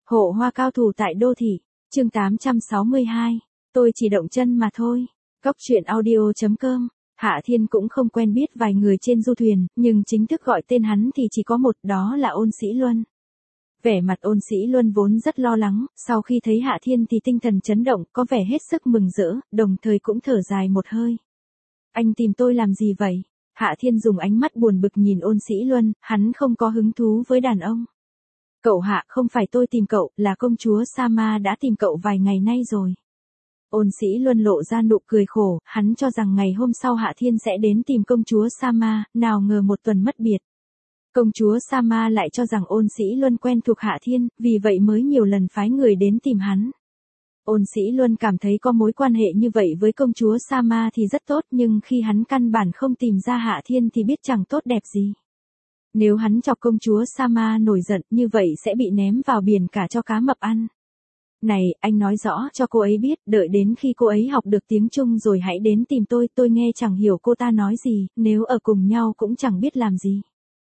Hộ hoa cao thủ tại đô thị, chương 862, tôi chỉ động chân mà thôi. Góc truyện audio.com. Hạ Thiên cũng không quen biết vài người trên du thuyền, nhưng chính thức gọi tên hắn thì chỉ có một, đó là Ôn Sĩ Luân. Vẻ mặt Ôn Sĩ Luân vốn rất lo lắng, sau khi thấy Hạ Thiên thì tinh thần chấn động, có vẻ hết sức mừng rỡ, đồng thời cũng thở dài một hơi. Anh tìm tôi làm gì vậy? Hạ Thiên dùng ánh mắt buồn bực nhìn Ôn Sĩ Luân, hắn không có hứng thú với đàn ông. Cậu Hạ, không phải tôi tìm cậu, là công chúa Sama đã tìm cậu vài ngày nay rồi. Ôn Sĩ Luân lộ ra nụ cười khổ, hắn cho rằng ngày hôm sau Hạ Thiên sẽ đến tìm công chúa Sama, nào ngờ một tuần mất biệt. Công chúa Sama lại cho rằng Ôn Sĩ Luân quen thuộc Hạ Thiên, vì vậy mới nhiều lần phái người đến tìm hắn. Ôn Sĩ Luân cảm thấy có mối quan hệ như vậy với công chúa Sama thì rất tốt, nhưng khi hắn căn bản không tìm ra Hạ Thiên thì biết chẳng tốt đẹp gì. Nếu hắn chọc công chúa Sama nổi giận như vậy sẽ bị ném vào biển cả cho cá mập ăn. Này, anh nói rõ cho cô ấy biết, đợi đến khi cô ấy học được tiếng Trung rồi hãy đến tìm tôi nghe chẳng hiểu cô ta nói gì, nếu ở cùng nhau cũng chẳng biết làm gì.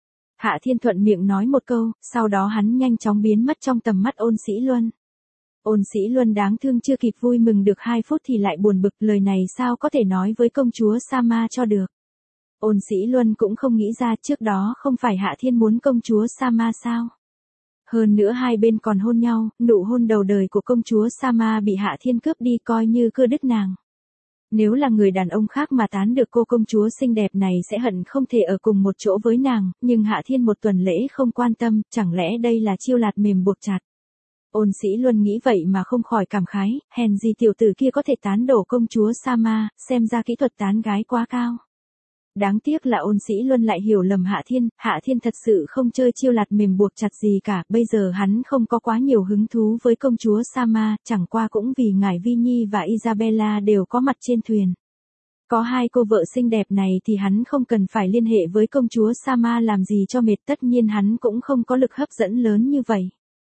Hạ Thiên thuận miệng nói một câu, sau đó hắn nhanh chóng biến mất trong tầm mắt Ôn Sĩ Luân. Ôn Sĩ Luân đáng thương chưa kịp vui mừng được 2 phút thì lại buồn bực, lời này sao có thể nói với công chúa Sama cho được. Ôn Sĩ Luân cũng không nghĩ ra trước đó không phải Hạ Thiên muốn công chúa Sama sao. Hơn nữa hai bên còn hôn nhau, nụ hôn đầu đời của công chúa Sama bị Hạ Thiên cướp đi coi như cưa đứt nàng. Nếu là người đàn ông khác mà tán được cô công chúa xinh đẹp này sẽ hận không thể ở cùng một chỗ với nàng, nhưng Hạ Thiên một tuần lễ không quan tâm, chẳng lẽ đây là chiêu lạt mềm buộc chặt. Ôn Sĩ Luân nghĩ vậy mà không khỏi cảm khái, hèn gì tiểu tử kia có thể tán đổ công chúa Sama, xem ra kỹ thuật tán gái quá cao. Đáng tiếc là Ôn Sĩ Luân lại hiểu lầm Hạ Thiên thật sự không chơi chiêu lạt mềm buộc chặt gì cả, bây giờ hắn không có quá nhiều hứng thú với công chúa Sama, chẳng qua cũng vì ngài Vi Nhi và Isabella đều có mặt trên thuyền. Có hai cô vợ xinh đẹp này thì hắn không cần phải liên hệ với công chúa Sama làm gì cho mệt, tất nhiên hắn cũng không có lực hấp dẫn lớn như vậy.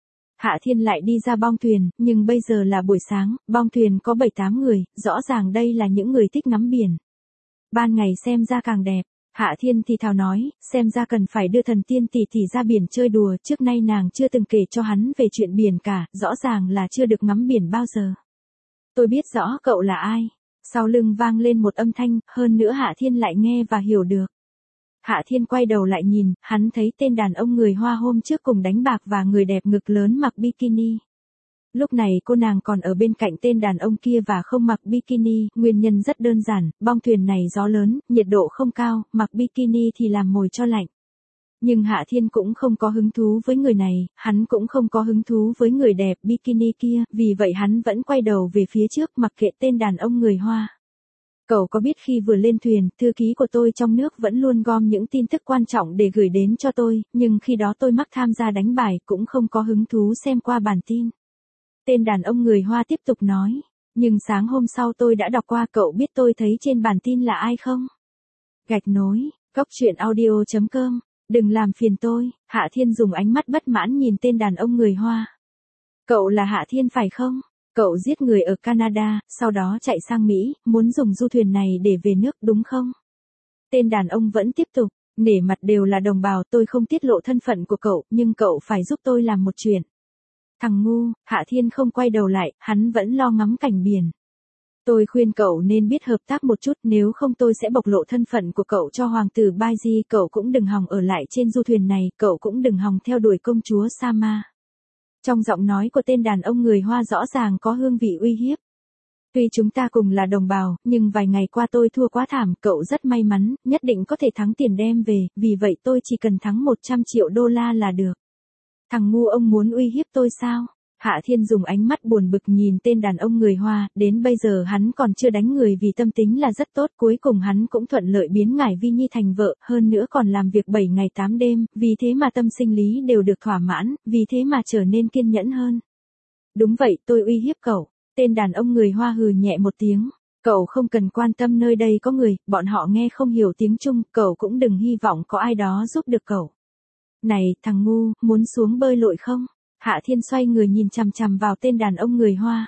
Hạ Thiên lại đi ra bong thuyền, nhưng bây giờ là buổi sáng, bong thuyền có 7-8 người, rõ ràng đây là những người thích ngắm biển. Ban ngày xem ra càng đẹp, Hạ Thiên thì thào nói, xem ra cần phải đưa thần tiên tỷ tỷ ra biển chơi đùa, trước nay nàng chưa từng kể cho hắn về chuyện biển cả, rõ ràng là chưa được ngắm biển bao giờ. Tôi biết rõ cậu là ai. Sau lưng vang lên một âm thanh, hơn nữa Hạ Thiên lại nghe và hiểu được. Hạ Thiên quay đầu lại nhìn, hắn thấy tên đàn ông người Hoa hôm trước cùng đánh bạc và người đẹp ngực lớn mặc bikini. Lúc này cô nàng còn ở bên cạnh tên đàn ông kia và không mặc bikini, nguyên nhân rất đơn giản, bong thuyền này gió lớn, nhiệt độ không cao, mặc bikini thì làm mồi cho lạnh. Nhưng Hạ Thiên cũng không có hứng thú với người này, hắn cũng không có hứng thú với người đẹp bikini kia, vì vậy hắn vẫn quay đầu về phía trước mặc kệ tên đàn ông người Hoa. Cậu có biết khi vừa lên thuyền, thư ký của tôi trong nước vẫn luôn gom những tin tức quan trọng để gửi đến cho tôi, nhưng khi đó tôi mắc tham gia đánh bài, cũng không có hứng thú xem qua bản tin. Tên đàn ông người Hoa tiếp tục nói, nhưng sáng hôm sau tôi đã đọc qua, cậu biết tôi thấy trên bản tin là ai không? Gạch nối, góc truyện audio.com, đừng làm phiền tôi. Hạ Thiên dùng ánh mắt bất mãn nhìn tên đàn ông người Hoa. Cậu là Hạ Thiên phải không? Cậu giết người ở Canada, sau đó chạy sang Mỹ, muốn dùng du thuyền này để về nước đúng không? Tên đàn ông vẫn tiếp tục, nể mặt đều là đồng bào, tôi không tiết lộ thân phận của cậu, nhưng cậu phải giúp tôi làm một chuyện. Thằng ngu, Hạ Thiên không quay đầu lại, hắn vẫn lo ngắm cảnh biển. Tôi khuyên cậu nên biết hợp tác một chút, nếu không tôi sẽ bộc lộ thân phận của cậu cho hoàng tử Baiji, cậu cũng đừng hòng ở lại trên du thuyền này, cậu cũng đừng hòng theo đuổi công chúa Sama. Trong giọng nói của tên đàn ông người Hoa rõ ràng có hương vị uy hiếp. Tuy chúng ta cùng là đồng bào, nhưng vài ngày qua tôi thua quá thảm, cậu rất may mắn, nhất định có thể thắng tiền đem về, vì vậy tôi chỉ cần thắng 100 triệu đô la là được. Thằng ngu, ông muốn uy hiếp tôi sao? Hạ Thiên dùng ánh mắt buồn bực nhìn tên đàn ông người Hoa, đến bây giờ hắn còn chưa đánh người vì tâm tính là rất tốt, cuối cùng hắn cũng thuận lợi biến ngải Vi Nhi thành vợ, hơn nữa còn làm việc 7 ngày 8 đêm, vì thế mà tâm sinh lý đều được thỏa mãn, vì thế mà trở nên kiên nhẫn hơn. Đúng vậy, tôi uy hiếp cậu. Tên đàn ông người Hoa hừ nhẹ một tiếng. Cậu không cần quan tâm nơi đây có người, bọn họ nghe không hiểu tiếng Trung, cậu cũng đừng hy vọng có ai đó giúp được cậu. Này, thằng ngu, muốn xuống bơi lội không? Hạ Thiên xoay người nhìn chằm chằm vào tên đàn ông người Hoa.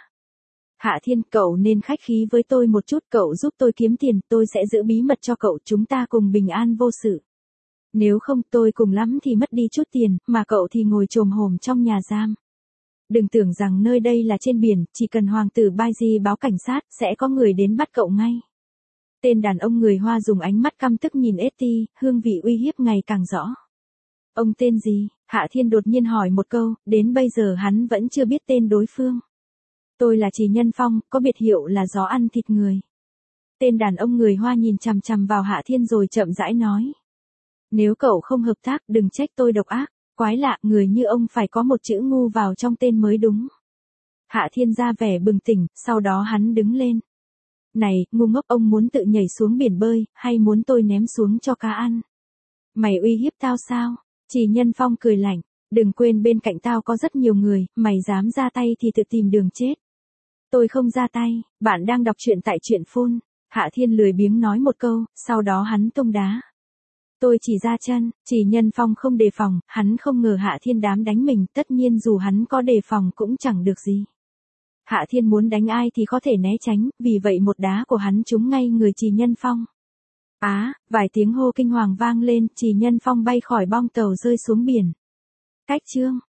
Hạ Thiên, cậu nên khách khí với tôi một chút, cậu giúp tôi kiếm tiền, tôi sẽ giữ bí mật cho cậu, chúng ta cùng bình an vô sự. Nếu không tôi cùng lắm thì mất đi chút tiền, mà cậu thì ngồi chồm hổm trong nhà giam. Đừng tưởng rằng nơi đây là trên biển, chỉ cần hoàng tử Baiji báo cảnh sát, sẽ có người đến bắt cậu ngay. Tên đàn ông người Hoa dùng ánh mắt căm tức nhìn Etty, hương vị uy hiếp ngày càng rõ. Ông tên gì? Hạ Thiên đột nhiên hỏi một câu, đến bây giờ hắn vẫn chưa biết tên đối phương. Tôi là Trì Nhân Phong, có biệt hiệu là gió ăn thịt người. Tên đàn ông người Hoa nhìn chằm chằm vào Hạ Thiên rồi chậm rãi nói. Nếu cậu không hợp tác, đừng trách tôi độc ác. Quái lạ, người như ông phải có một chữ ngu vào trong tên mới đúng. Hạ Thiên ra vẻ bừng tỉnh, sau đó hắn đứng lên. Này, ngu ngốc, ông muốn tự nhảy xuống biển bơi, hay muốn tôi ném xuống cho cá ăn? Mày uy hiếp tao sao? Trì Nhân Phong cười lạnh. Đừng quên bên cạnh tao có rất nhiều người, mày dám ra tay thì tự tìm đường chết. Tôi không ra tay, bạn đang đọc truyện tại truyện phone. Hạ Thiên lười biếng nói một câu, sau đó hắn tung đá. Tôi chỉ ra chân, Trì Nhân Phong không đề phòng, hắn không ngờ Hạ Thiên dám đánh mình, tất nhiên dù hắn có đề phòng cũng chẳng được gì. Hạ Thiên muốn đánh ai thì có thể né tránh, vì vậy một đá của hắn trúng ngay người Trì Nhân Phong. Vài tiếng hô kinh hoàng vang lên, Trì Nhân Phong bay khỏi bong tàu rơi xuống biển. Cách chương